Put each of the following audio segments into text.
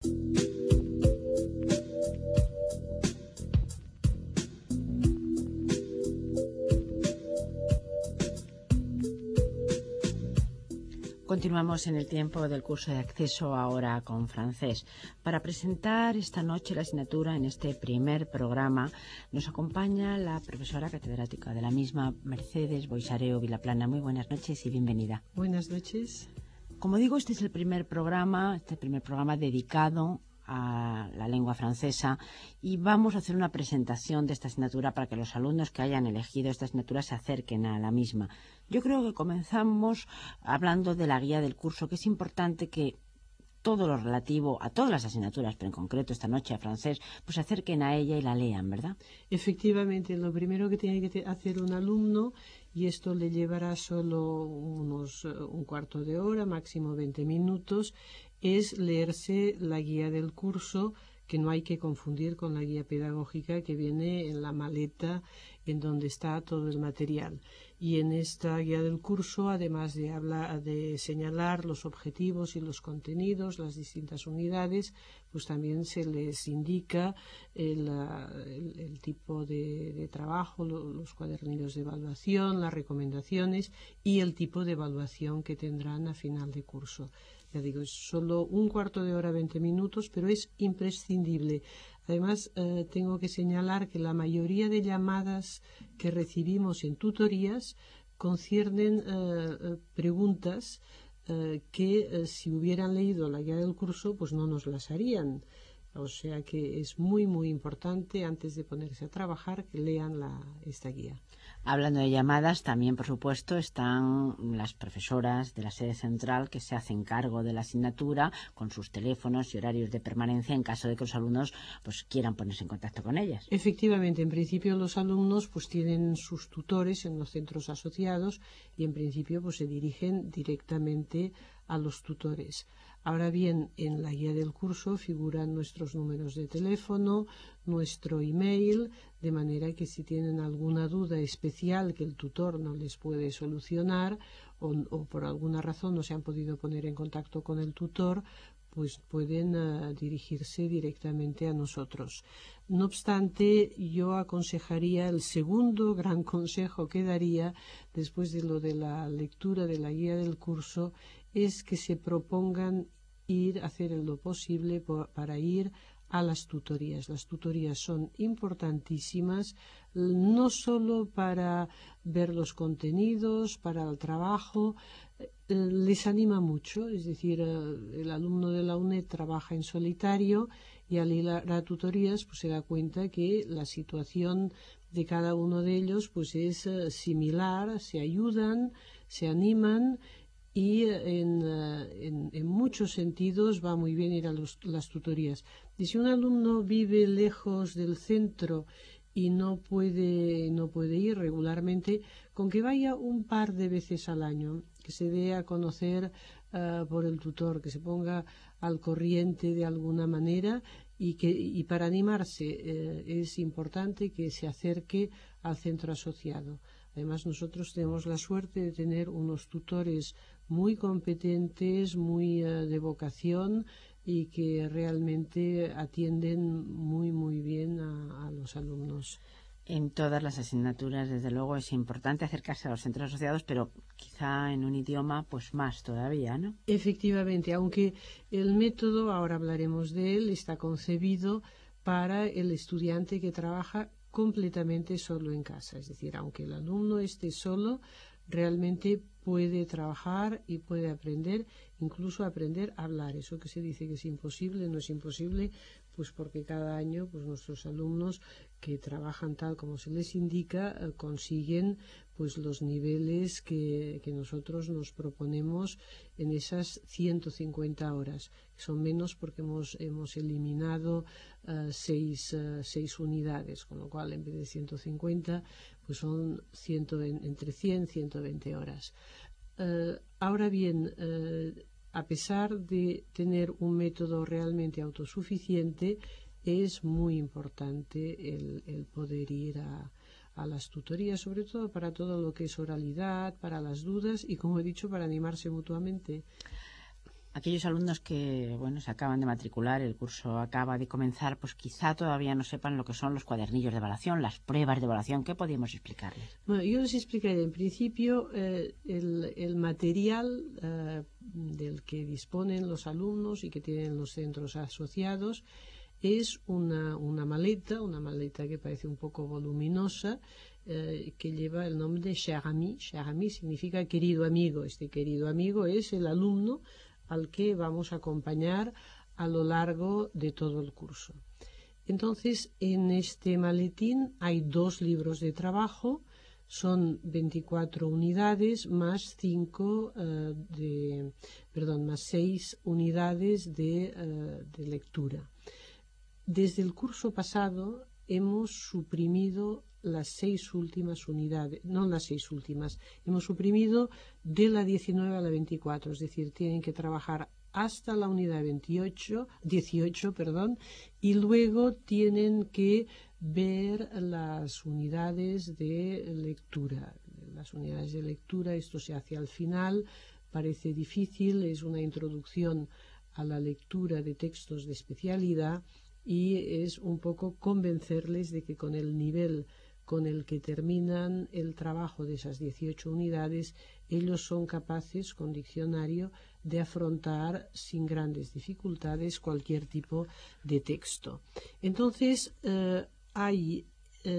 Continuamos en el tiempo del curso de acceso ahora con francés. Para presentar esta noche la asignatura en este primer programa nos acompaña la profesora catedrática de la misma, Mercedes Boixareo Vilaplana. Muy buenas noches y bienvenida. Buenas noches. Como digo, este es el primer programa dedicado a la lengua francesa y vamos a hacer una presentación de esta asignatura para que los alumnos que hayan elegido esta asignatura se acerquen a la misma. Yo creo que comenzamos hablando de la guía del curso, que es importante que todo lo relativo a todas las asignaturas, pero en concreto esta noche a francés, pues se acerquen a ella y la lean, ¿verdad? Efectivamente, lo primero que tiene que hacer un alumno, y esto le llevará solo un cuarto de hora, máximo 20 minutos, es leerse la guía del curso, que no hay que confundir con la guía pedagógica que viene en la maleta en donde está todo el material. Y en esta guía del curso, además de señalar los objetivos y los contenidos, las distintas unidades, pues también se les indica el tipo de trabajo, los cuadernillos de evaluación, las recomendaciones y el tipo de evaluación que tendrán a final de curso. Ya digo, es solo un cuarto de hora, 20 minutos, pero es imprescindible. Además, tengo que señalar que la mayoría de llamadas que recibimos en tutorías conciernen preguntas que si hubieran leído la guía del curso, pues no nos las harían. O sea que es muy, muy importante, antes de ponerse a trabajar, que lean esta guía. Hablando de llamadas, también, por supuesto, están las profesoras de la sede central que se hacen cargo de la asignatura con sus teléfonos y horarios de permanencia en caso de que los alumnos pues quieran ponerse en contacto con ellas. Efectivamente, en principio los alumnos pues tienen sus tutores en los centros asociados y en principio pues se dirigen directamente a los tutores. Ahora bien, en la guía del curso figuran nuestros números de teléfono, nuestro email, de manera que si tienen alguna duda especial que el tutor no les puede solucionar o por alguna razón no se han podido poner en contacto con el tutor, pues pueden dirigirse directamente a nosotros. No obstante, yo aconsejaría, el segundo gran consejo que daría después de lo de la lectura de la guía del curso, es que se propongan hacer lo posible para ir a las tutorías. Las tutorías son importantísimas, no solo para ver los contenidos, para el trabajo, les anima mucho, es decir, el alumno de la UNED trabaja en solitario y al ir a tutorías pues se da cuenta que la situación de cada uno de ellos pues es similar, se ayudan, se animan y en muchos sentidos va muy bien ir a las tutorías. Y si un alumno vive lejos del centro y no puede ir regularmente, con que vaya un par de veces al año, que se dé a conocer por el tutor, que se ponga al corriente de alguna manera y para animarse es importante que se acerque al centro asociado. Además, nosotros tenemos la suerte de tener unos tutores muy competentes, muy de vocación y que realmente atienden muy, muy bien a los alumnos. En todas las asignaturas, desde luego, es importante acercarse a los centros asociados, pero quizá en un idioma, pues más todavía, ¿no? Efectivamente, aunque el método, ahora hablaremos de él, está concebido para el estudiante que trabaja completamente solo en casa. Es decir, aunque el alumno esté solo, realmente puede trabajar y puede aprender, incluso aprender a hablar. Eso que se dice que es imposible, no es imposible, pues porque cada año pues nuestros alumnos que trabajan tal como se les indica consiguen pues los niveles que nosotros nos proponemos en esas 150 horas. Son menos porque hemos eliminado seis unidades, con lo cual en vez de 150 pues son entre 100 y 120 horas. Ahora bien, a pesar de tener un método realmente autosuficiente, es muy importante el poder ir a las tutorías, sobre todo para todo lo que es oralidad, para las dudas y, como he dicho, para animarse mutuamente. aquellos alumnos que, bueno, se acaban de matricular, el curso acaba de comenzar, pues quizá todavía no sepan lo que son los cuadernillos de evaluación, las pruebas de evaluación. ¿Qué podríamos explicarles? Bueno, yo les explicaré en principio el material del que disponen los alumnos y que tienen los centros asociados. Es una maleta que parece un poco voluminosa, que lleva el nombre de cher ami. Cher ami significa querido amigo. Este querido amigo es el alumno al que vamos a acompañar a lo largo de todo el curso. Entonces, en este maletín hay 2 libros de trabajo, son 24 unidades más 6 unidades de lectura. Desde el curso pasado hemos suprimido las 6 últimas unidades, no las 6 últimas, hemos suprimido de la 19 a la 24, es decir, tienen que trabajar hasta la unidad 18, y luego tienen que ver las unidades de lectura. Las unidades de lectura, esto se hace al final, parece difícil, es una introducción a la lectura de textos de especialidad y es un poco convencerles de que con el nivel con el que terminan el trabajo de esas 18 unidades, ellos son capaces, con diccionario, de afrontar sin grandes dificultades cualquier tipo de texto. Entonces, hay,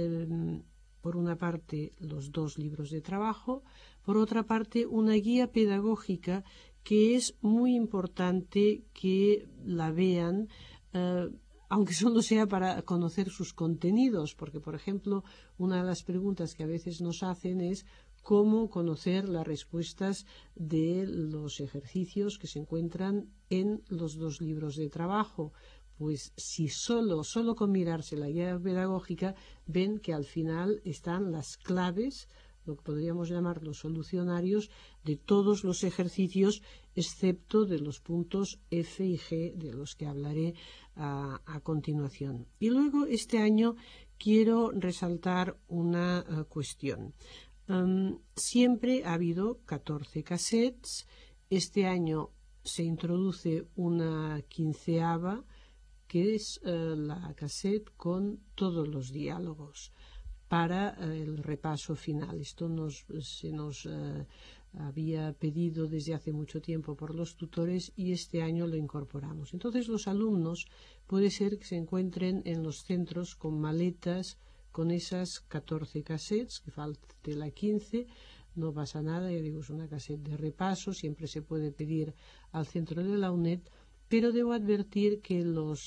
por una parte, los 2 libros de trabajo, por otra parte, una guía pedagógica que es muy importante que la vean, aunque solo sea para conocer sus contenidos, porque, por ejemplo, una de las preguntas que a veces nos hacen es cómo conocer las respuestas de los ejercicios que se encuentran en los 2 libros de trabajo. Pues si solo con mirarse la guía pedagógica ven que al final están las claves, lo que podríamos llamar los solucionarios, de todos los ejercicios, excepto de los puntos F y G, de los que hablaré a continuación. Y luego, este año, quiero resaltar una cuestión. Siempre ha habido 14 cassettes. Este año se introduce una 15ª, que es la cassette con todos los diálogos para el repaso final. Esto se nos había pedido desde hace mucho tiempo por los tutores y este año lo incorporamos. Entonces, los alumnos puede ser que se encuentren en los centros con maletas con esas 14 cassettes, que falte la 15, no pasa nada, ya digo, es una cassette de repaso, siempre se puede pedir al centro de la UNED, pero debo advertir que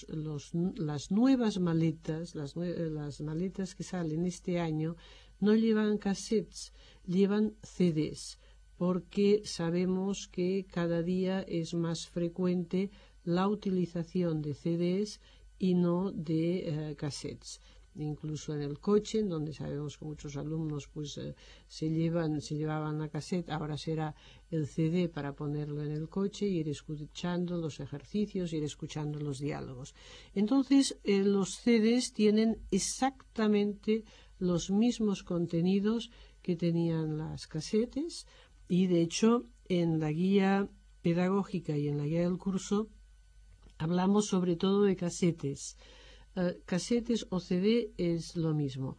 las nuevas maletas, las maletas que salen este año, no llevan cassettes, llevan CDs, porque sabemos que cada día es más frecuente la utilización de CDs y no de cassettes. Incluso en el coche, en donde sabemos que muchos alumnos se llevaban la cassette, ahora será el CD para ponerlo en el coche, ir escuchando los ejercicios, ir escuchando los diálogos. Entonces, los CDs tienen exactamente los mismos contenidos que tenían las cassettes y, de hecho, en la guía pedagógica y en la guía del curso hablamos sobre todo de cassettes. Casetes o CD es lo mismo.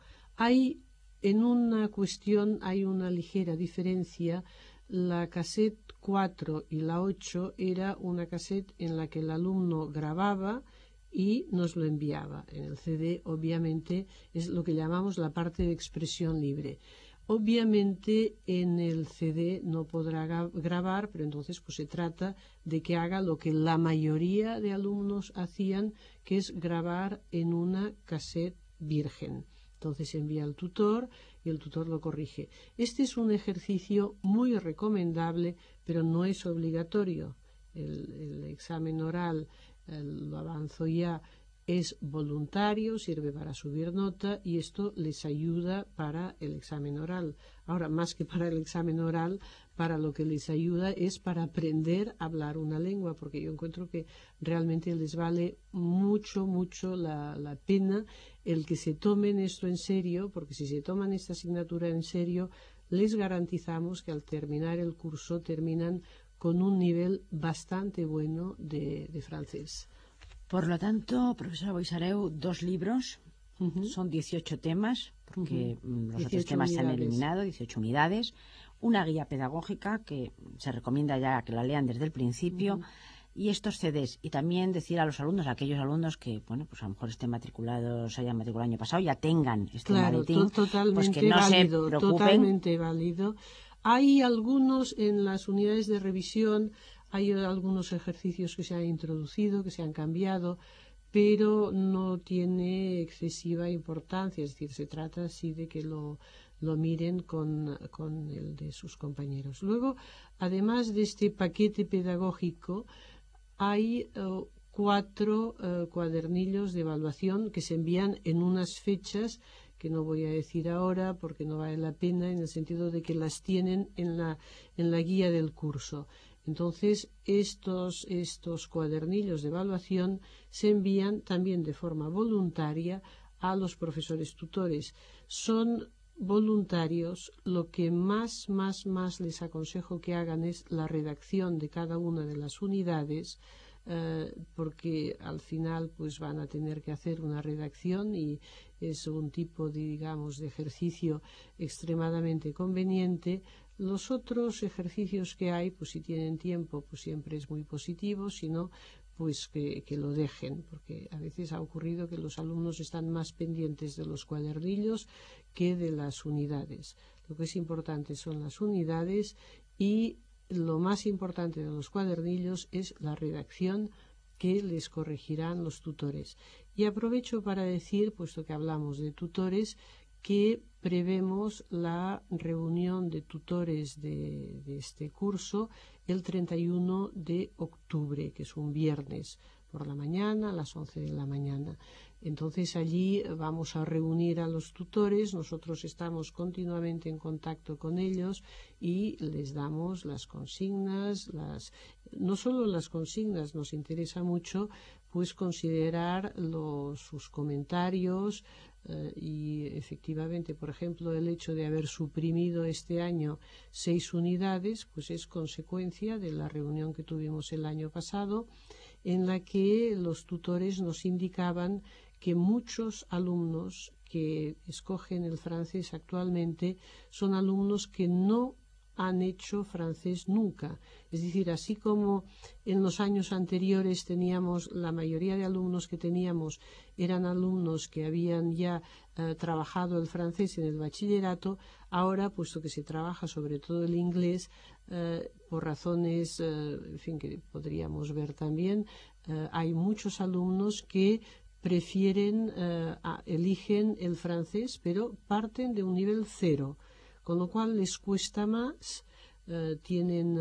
En una cuestión hay una ligera diferencia. La cassette 4 y la 8 era una cassette en la que el alumno grababa y nos lo enviaba. En el CD, obviamente, es lo que llamamos la parte de expresión libre. Obviamente en el CD no podrá grabar, pero entonces se trata de que haga lo que la mayoría de alumnos hacían, que es grabar en una cassette virgen. Entonces envía al tutor y el tutor lo corrige. Este es un ejercicio muy recomendable, pero no es obligatorio. El examen oral, lo avanzo ya, es voluntario, sirve para subir nota y esto les ayuda para el examen oral. Ahora, más que para el examen oral, para lo que les ayuda es para aprender a hablar una lengua, porque yo encuentro que realmente les vale mucho la pena el que se tomen esto en serio, porque si se toman esta asignatura en serio, les garantizamos que al terminar el curso terminan con un nivel bastante bueno de francés. Por lo tanto, profesora Boixareu, 2 libros, son 18 temas, porque los otros temas se han eliminado, 18 unidades, una guía pedagógica que se recomienda ya que la lean desde el principio, y estos CDs. Y también decir a los alumnos, a aquellos alumnos que, bueno, pues a lo mejor estén matriculados, se hayan matriculado el año pasado, ya tengan este maletín, pues que no válido, se preocupen. Totalmente válido. Hay algunos en las unidades de revisión, hay algunos ejercicios que se han introducido, que se han cambiado, pero no tiene excesiva importancia, es decir, se trata así de que lo miren con el de sus compañeros. Luego, además de este paquete pedagógico, hay 4 cuadernillos de evaluación que se envían en unas fechas que no voy a decir ahora porque no vale la pena, en el sentido de que las tienen en la guía del curso. Entonces, estos cuadernillos de evaluación se envían también de forma voluntaria a los profesores tutores. Son voluntarios. Lo que más les aconsejo que hagan es la redacción de cada una de las unidades, porque al final pues van a tener que hacer una redacción y es un tipo de, digamos, de ejercicio extremadamente conveniente. Los otros ejercicios que hay, pues si tienen tiempo, pues siempre es muy positivo, si no, pues que lo dejen, porque a veces ha ocurrido que los alumnos están más pendientes de los cuadernillos que de las unidades. Lo que es importante son las unidades y lo más importante de los cuadernillos es la redacción que les corregirán los tutores. Y aprovecho para decir, puesto que hablamos de tutores, que prevemos la reunión de tutores de este curso el 31 de octubre, que es un viernes por la mañana, a las 11 de la mañana. Entonces allí vamos a reunir a los tutores, nosotros estamos continuamente en contacto con ellos y les damos las consignas, no solo las consignas, nos interesa mucho pues considerar sus comentarios, y efectivamente, por ejemplo, el hecho de haber suprimido este año 6 unidades, pues es consecuencia de la reunión que tuvimos el año pasado, en la que los tutores nos indicaban que muchos alumnos que escogen el francés actualmente son alumnos que no han hecho francés nunca. Es decir, así como en los años anteriores teníamos, la mayoría de alumnos que teníamos eran alumnos que habían ya trabajado el francés en el bachillerato, ahora, puesto que se trabaja sobre todo el inglés, por razones, en fin, que podríamos ver también, hay muchos alumnos que prefieren, eligen el francés, pero parten de un nivel 0. Con lo cual les cuesta más, tienen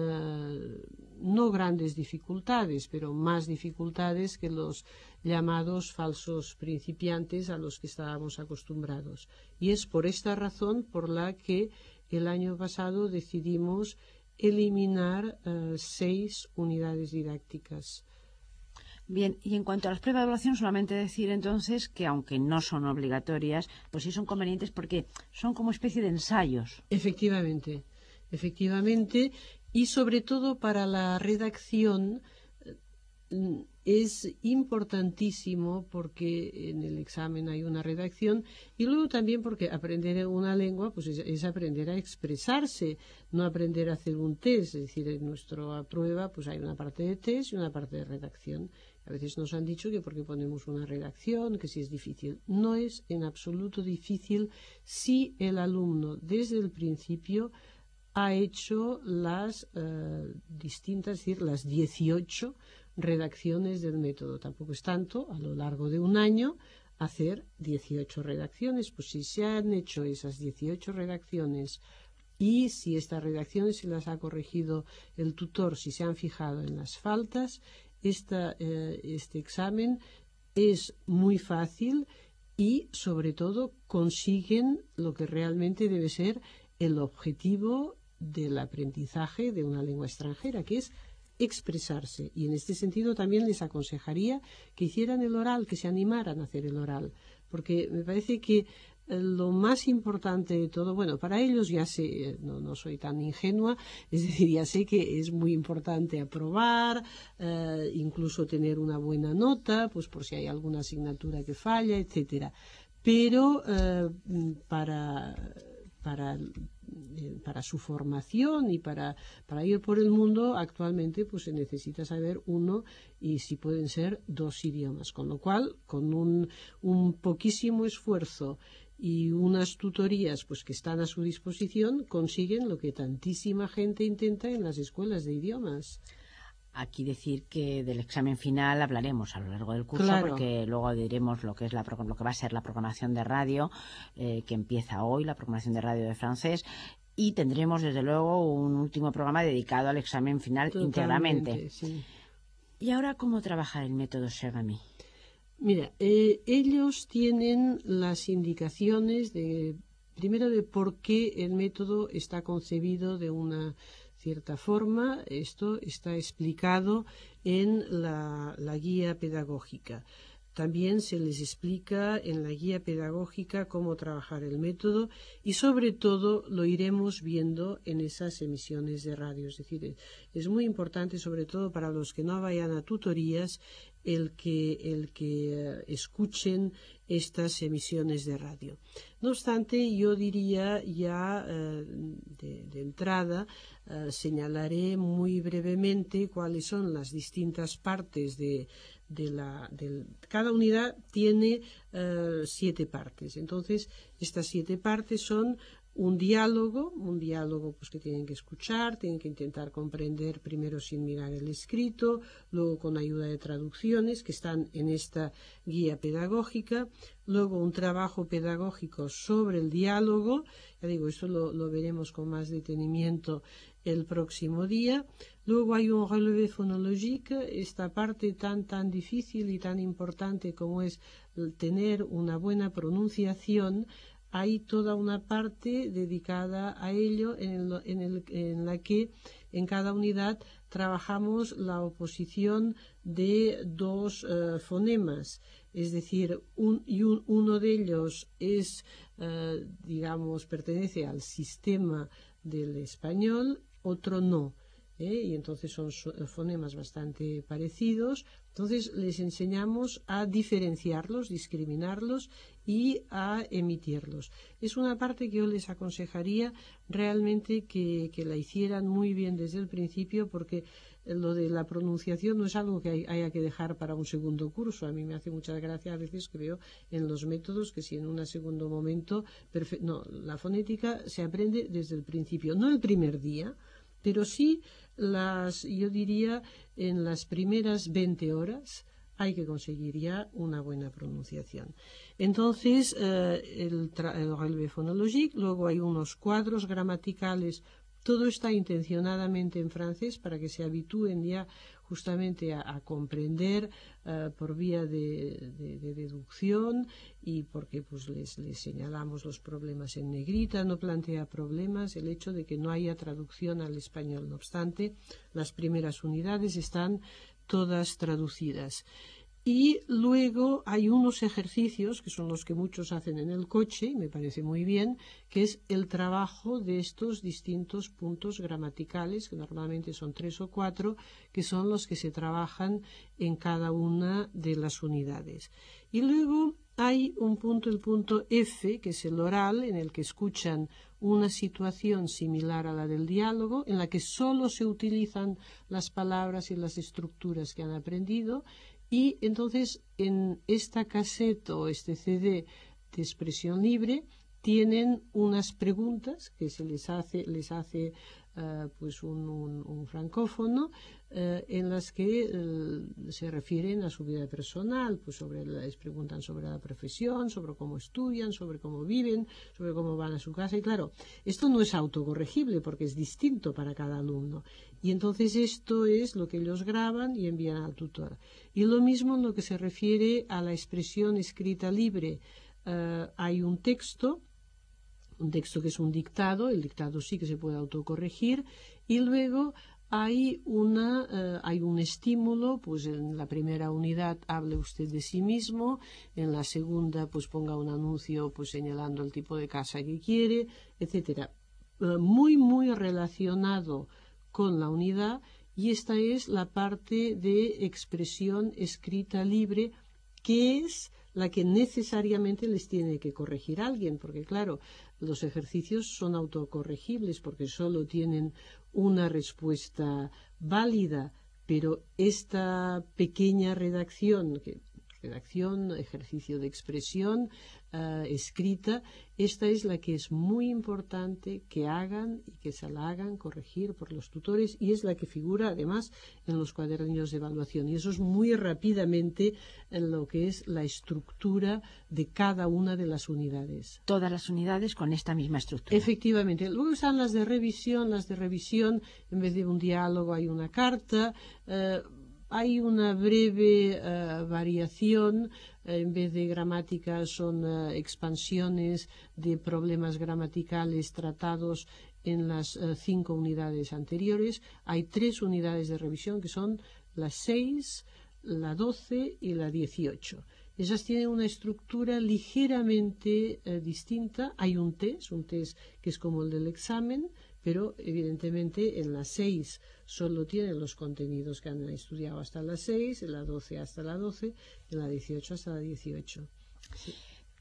no grandes dificultades, pero más dificultades que los llamados falsos principiantes a los que estábamos acostumbrados. Y es por esta razón por la que el año pasado decidimos eliminar 6 unidades didácticas. Bien, y en cuanto a las pruebas de evaluación, solamente decir entonces que aunque no son obligatorias, pues sí son convenientes porque son como especie de ensayos. Efectivamente, y sobre todo para la redacción es importantísimo porque en el examen hay una redacción y luego también porque aprender una lengua pues es aprender a expresarse, no aprender a hacer un test. Es decir, en nuestra prueba pues hay una parte de test y una parte de redacción. A veces nos han dicho que porque ponemos una redacción, que si es difícil. No es en absoluto difícil si el alumno desde el principio ha hecho las distintas, es decir, las 18 redacciones del método. Tampoco es tanto, a lo largo de un año, hacer 18 redacciones. Pues si se han hecho esas 18 redacciones y si estas redacciones se las ha corregido el tutor, si se han fijado en las faltas, este examen es muy fácil y, sobre todo, consiguen lo que realmente debe ser el objetivo del aprendizaje de una lengua extranjera, que es expresarse. Y en este sentido también les aconsejaría que hicieran el oral, que se animaran a hacer el oral, porque me parece que lo más importante de todo, bueno, para ellos ya sé, no soy tan ingenua, es decir, ya sé que es muy importante aprobar, incluso tener una buena nota, pues por si hay alguna asignatura que falla, etcétera. Pero para su formación y para ir por el mundo, actualmente pues se necesita saber uno y si pueden ser 2 idiomas, con lo cual con un poquísimo esfuerzo y unas tutorías pues que están a su disposición consiguen lo que tantísima gente intenta en las escuelas de idiomas. Aquí decir que del examen final hablaremos a lo largo del curso, claro, porque luego diremos lo que es lo que va a ser la programación de radio, que empieza hoy, la programación de radio de francés, y tendremos desde luego un último programa dedicado al examen final íntegramente. Sí. ¿Y ahora cómo trabaja el método Cher-Ami? Mira, ellos tienen las indicaciones primero de por qué el método está concebido de una cierta forma. Esto está explicado en la guía pedagógica. También se les explica en la guía pedagógica cómo trabajar el método y sobre todo lo iremos viendo en esas emisiones de radio. Es decir, es muy importante, sobre todo para los que no vayan a tutorías, el que escuchen estas emisiones de radio. No obstante, yo diría ya de entrada, señalaré muy brevemente cuáles son las distintas partes cada unidad tiene 7 partes. Entonces, estas 7 partes son un diálogo pues que tienen que escuchar, tienen que intentar comprender primero sin mirar el escrito, luego con ayuda de traducciones que están en esta guía pedagógica, luego un trabajo pedagógico sobre el diálogo, ya digo, esto lo veremos con más detenimiento el próximo día. Luego hay un relevé fonológico, esta parte tan difícil y tan importante como es tener una buena pronunciación. Hay toda una parte dedicada a ello en la que en cada unidad trabajamos la oposición de 2 fonemas, es decir, uno de ellos es, digamos, pertenece al sistema del español, otro no. Y entonces son fonemas bastante parecidos. Entonces les enseñamos a diferenciarlos, discriminarlos y a emitirlos. Es una parte que yo les aconsejaría realmente que la hicieran muy bien desde el principio, porque lo de la pronunciación no es algo que haya que dejar para un segundo curso. A mí me hace mucha gracia a veces que veo en los métodos que si en un segundo momento... No, la fonética se aprende desde el principio, no el primer día, pero sí yo diría en las primeras 20 horas hay que conseguir ya una buena pronunciación. Entonces, el relevé fonológico, luego hay unos cuadros gramaticales. Todo está intencionadamente en francés para que se habitúen ya justamente a comprender por vía de deducción, y porque pues les señalamos los problemas en negrita. No plantea problemas el hecho de que no haya traducción al español. No obstante, las primeras unidades están todas traducidas. Y luego hay unos ejercicios que son los que muchos hacen en el coche, y me parece muy bien, que es el trabajo de estos distintos puntos gramaticales, que normalmente son 3 o 4, que son los que se trabajan en cada una de las unidades. Y luego hay un punto, el punto F, que es el oral, en el que escuchan una situación similar a la del diálogo, en la que solo se utilizan las palabras y las estructuras que han aprendido. Y entonces en esta caseta o este CD de expresión libre tienen unas preguntas que les hace pues un francófono, en las que se refieren a su vida personal, pues les preguntan sobre la profesión, sobre cómo estudian, sobre cómo viven, sobre cómo van a su casa. Y claro, esto no es autocorregible porque es distinto para cada alumno. Y entonces esto es lo que ellos graban y envían al tutor. Y lo mismo en lo que se refiere a la expresión escrita libre. Hay un texto que es un dictado, el dictado sí que se puede autocorregir, y luego hay un estímulo, pues en la primera unidad hable usted de sí mismo, en la segunda pues ponga un anuncio pues señalando el tipo de casa que quiere, etcétera. Muy, muy relacionado con la unidad, y esta es la parte de expresión escrita libre, que es la que necesariamente les tiene que corregir alguien, porque claro, los ejercicios son autocorregibles porque solo tienen una respuesta válida, pero esta pequeña redacción, ejercicio de expresión escrita, esta es la que es muy importante que hagan y que se la hagan corregir por los tutores, y es la que figura además en los cuadernos de evaluación, y eso es muy rápidamente en lo que es la estructura de cada una de las unidades. Todas las unidades con esta misma estructura. Efectivamente. Luego están las de revisión. Las de revisión, en vez de un diálogo hay una carta. Hay una breve variación, en vez de gramática son expansiones de problemas gramaticales tratados en las 5 unidades anteriores. Hay 3 unidades de revisión que son la 6, la 12 y la 18. Esas tienen una estructura ligeramente distinta. Hay un test que es como el del examen, pero evidentemente en las 6 solo tienen los contenidos que han estudiado hasta las 6, en la 12 hasta la 12, en la 18 hasta la 18. Sí.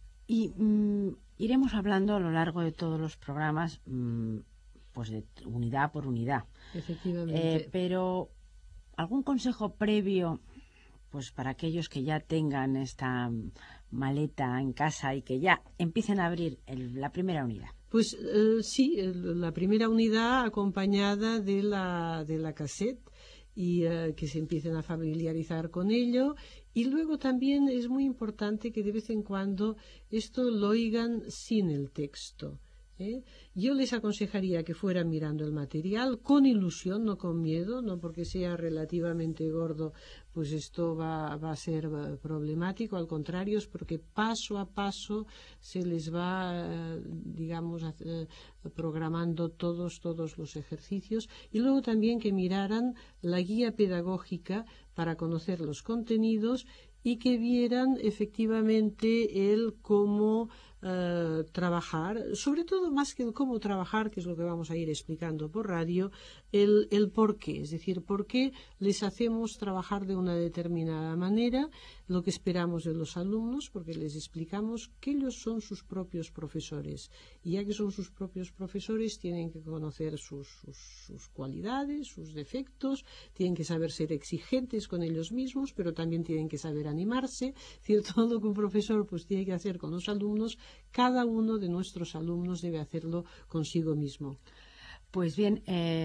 Y iremos hablando a lo largo de todos los programas, pues de unidad por unidad. Efectivamente. Pero, ¿algún consejo previo pues para aquellos que ya tengan esta maleta en casa y que ya empiecen a abrir la primera unidad? Pues sí, la primera unidad acompañada de la cassette, y que se empiecen a familiarizar con ello. Y luego también es muy importante que de vez en cuando esto lo oigan sin el texto. Yo les aconsejaría que fueran mirando el material con ilusión, no con miedo, no porque sea relativamente gordo, pues esto va a ser problemático. Al contrario, es porque paso a paso se les va, digamos, programando todos los ejercicios. Y luego también que miraran la guía pedagógica para conocer los contenidos y que vieran efectivamente el cómo trabajar, sobre todo más que el cómo trabajar, que es lo que vamos a ir explicando por radio, el por qué, es decir, por qué les hacemos trabajar de una determinada manera, lo que esperamos de los alumnos, porque les explicamos que ellos son sus propios profesores, y ya que son sus propios profesores tienen que conocer sus cualidades, sus defectos, tienen que saber ser exigentes con ellos mismos, pero también tienen que saber animarse. Es decir, todo lo que un profesor pues tiene que hacer con los alumnos, cada uno de nuestros alumnos debe hacerlo consigo mismo. Pues bien,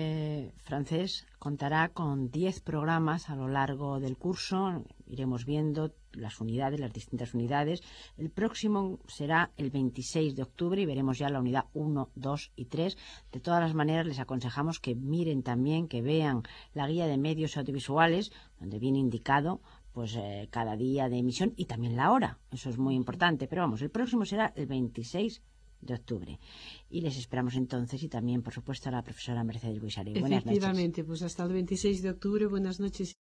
Francés contará con 10 programas a lo largo del curso. Iremos viendo las unidades, las distintas unidades. El próximo será el 26 de octubre y veremos ya la unidad 1, 2 y 3. De todas las maneras, les aconsejamos que miren también, que vean la guía de medios audiovisuales, donde viene indicado pues cada día de emisión y también la hora. Eso es muy importante. Pero vamos, el próximo será el 26 de octubre. Y les esperamos entonces, y también, por supuesto, a la profesora Mercedes Buixaré. Buenas noches. Efectivamente, pues hasta el 26 de octubre. Buenas noches.